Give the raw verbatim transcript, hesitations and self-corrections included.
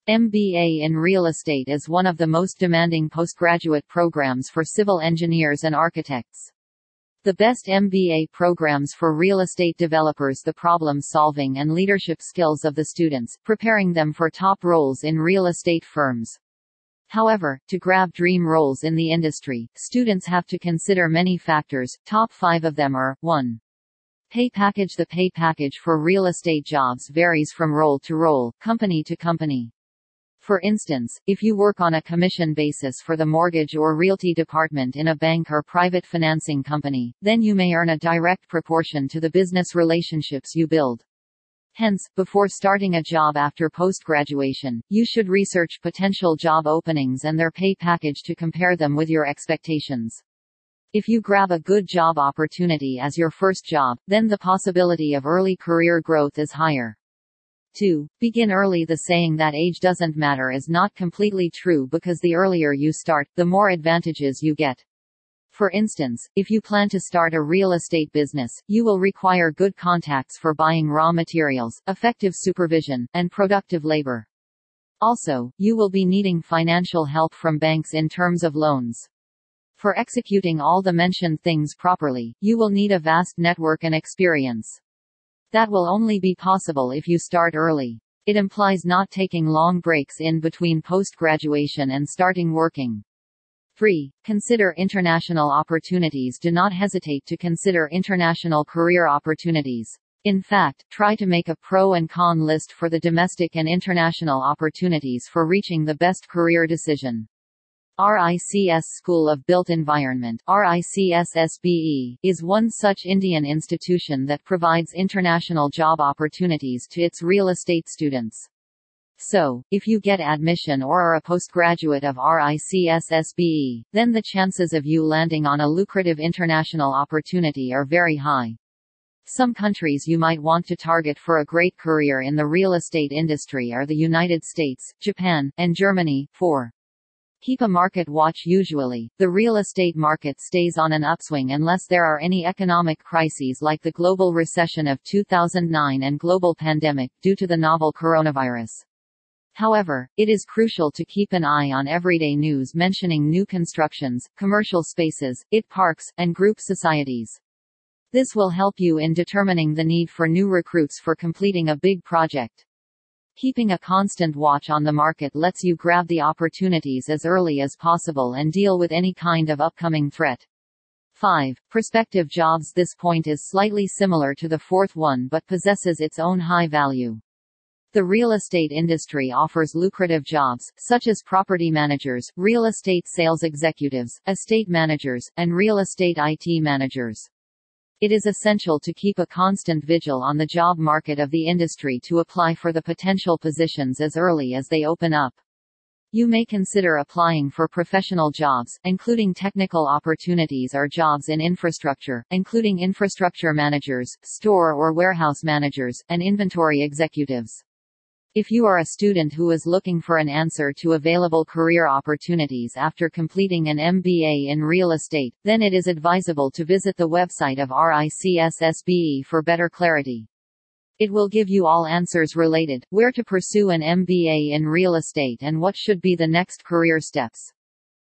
M B A in real estate is one of the most demanding postgraduate programs for civil engineers and architects. The best M B A programs for real estate developers the problem-solving and leadership skills of the students, preparing them for top roles in real estate firms. However, to grab dream roles in the industry, students have to consider many factors. Top five of them are: one. Pay package. The pay package for real estate jobs varies from role to role, company to company. For instance, if you work on a commission basis for the mortgage or realty department in a bank or private financing company, then you may earn a direct proportion to the business relationships you build. Hence, before starting a job after post-graduation, you should research potential job openings and their pay package to compare them with your expectations. If you grab a good job opportunity as your first job, then the possibility of early career growth is higher. two. Begin early. The saying that age doesn't matter is not completely true, because the earlier you start, the more advantages you get. For instance, if you plan to start a real estate business, you will require good contacts for buying raw materials, effective supervision, and productive labor. Also, you will be needing financial help from banks in terms of loans. For executing all the mentioned things properly, you will need a vast network and experience. That will only be possible if you start early. It implies not taking long breaks in between post-graduation and starting working. three. Consider international opportunities. Do not hesitate to consider international career opportunities. In fact, try to make a pro and con list for the domestic and international opportunities for reaching the best career decision. R I C S School of Built Environment (R I C S S B E) is one such Indian institution that provides international job opportunities to its real estate students. So, if you get admission or are a postgraduate of R I C S S B E, then the chances of you landing on a lucrative international opportunity are very high. Some countries you might want to target for a great career in the real estate industry are the United States, Japan, and Germany. four. Keep a market watch. Usually, the real estate market stays on an upswing unless there are any economic crises like the global recession of two thousand nine and global pandemic due to the novel coronavirus. However, it is crucial to keep an eye on everyday news mentioning new constructions, commercial spaces, I T parks, and group societies. This will help you in determining the need for new recruits for completing a big project. Keeping a constant watch on the market lets you grab the opportunities as early as possible and deal with any kind of upcoming threat. five. Prospective jobs. This point is slightly similar to the fourth one but possesses its own high value. The real estate industry offers lucrative jobs, such as property managers, real estate sales executives, estate managers, and real estate I T managers. It is essential to keep a constant vigil on the job market of the industry to apply for the potential positions as early as they open up. You may consider applying for professional jobs, including technical opportunities or jobs in infrastructure, including infrastructure managers, store or warehouse managers, and inventory executives. If you are a student who is looking for an answer to available career opportunities after completing an M B A in real estate, then it is advisable to visit the website of R I C S S B E for better clarity. It will give you all answers related, where to pursue an M B A in real estate and what should be the next career steps.